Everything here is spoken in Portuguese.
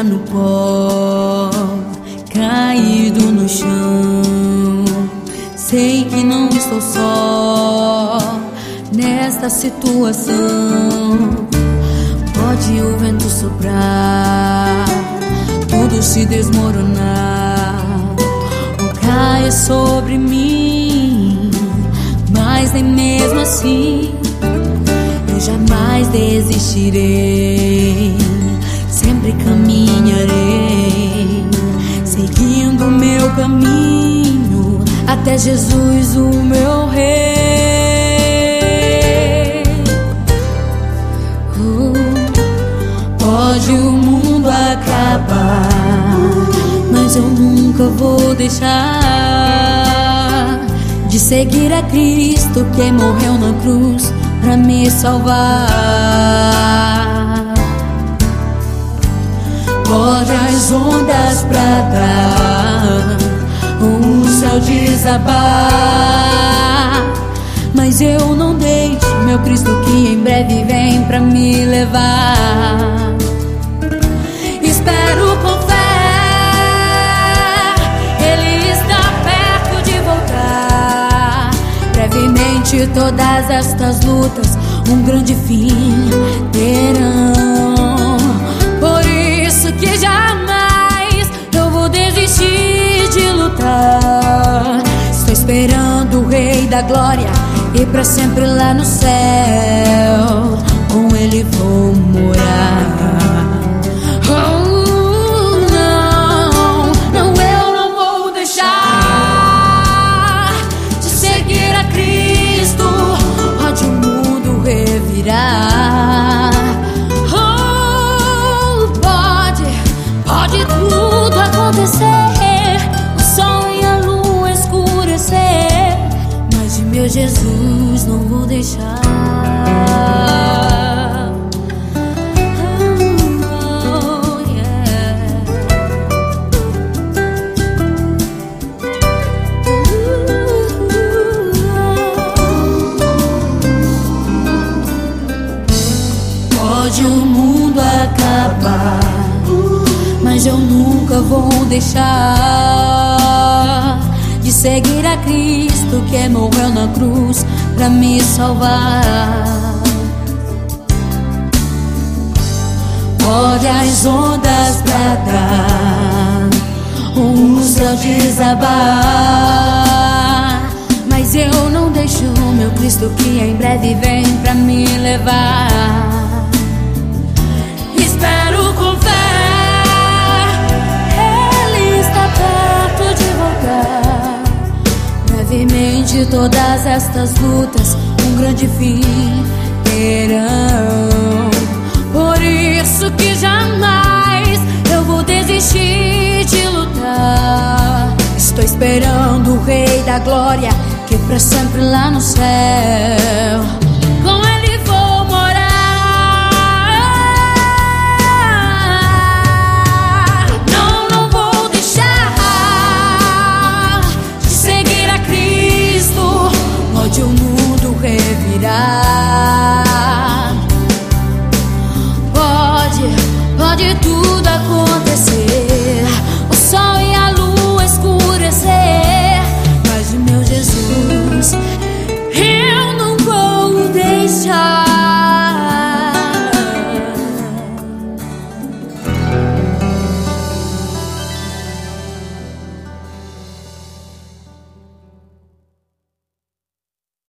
no pó, caído no chão. Sei que não estou só nesta situação. Pode o vento soprar, tudo se desmoronar ou cair sobre mim, mas nem mesmo assim eu jamais desistirei. Sempre caminharei, seguindo meu caminho até Jesus, o meu Rei. Pode o mundo acabar, mas eu nunca vou deixar de seguir a Cristo que morreu na cruz pra me salvar. Pode as ondas bradar, o céu desabar, mas eu não deixo meu Cristo que em breve vem pra me levar. Espero com fé, Ele está perto de voltar. Brevemente todas estas lutas um grande fim terão. Por isso que jamais eu vou desistir de lutar. Estou esperando o Rei da Glória e pra sempre lá no céu com Ele vou morar. Oh, não, não, eu não vou deixar de seguir a Cristo. Pode o mundo revirar, pode tudo acontecer, o sol e a lua escurecer, mas de meu Jesus não vou deixar. Oh, yeah. Pode o mundo acabar, mas eu nunca vou deixar de seguir a Cristo que morreu na cruz pra me salvar. Pode as ondas bradar, o céu desabar, mas eu não deixo meu Cristo que em breve vem pra me levar. Espero com fé, brevemente todas estas lutas um grande fim terão. Por isso que jamais eu vou desistir de lutar. Estou esperando o Rei da Glória que pra sempre lá no céu